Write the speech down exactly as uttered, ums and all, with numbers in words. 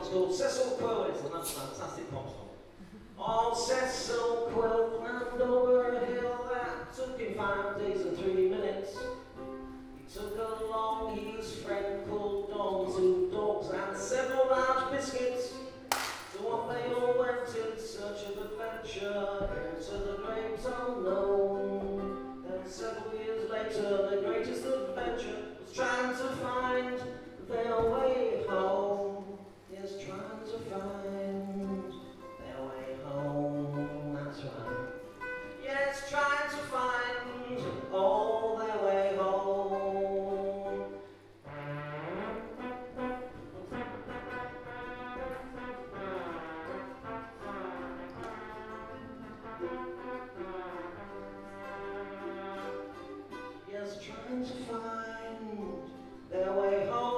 song's called Cecil Quill. It's a fantastic pop song. Oh, Cecil Quill climbed over a hill that took him five days and three minutes. He took along his friend called Don, two dogs and several large biscuits. So off they all went in search of adventure into the great unknown. Then several years later, the greatest adventure was trying to find their way home. Yes, trying to find their way home. That's right. Yes, trying to find all their way home. Yes, trying to find their way home.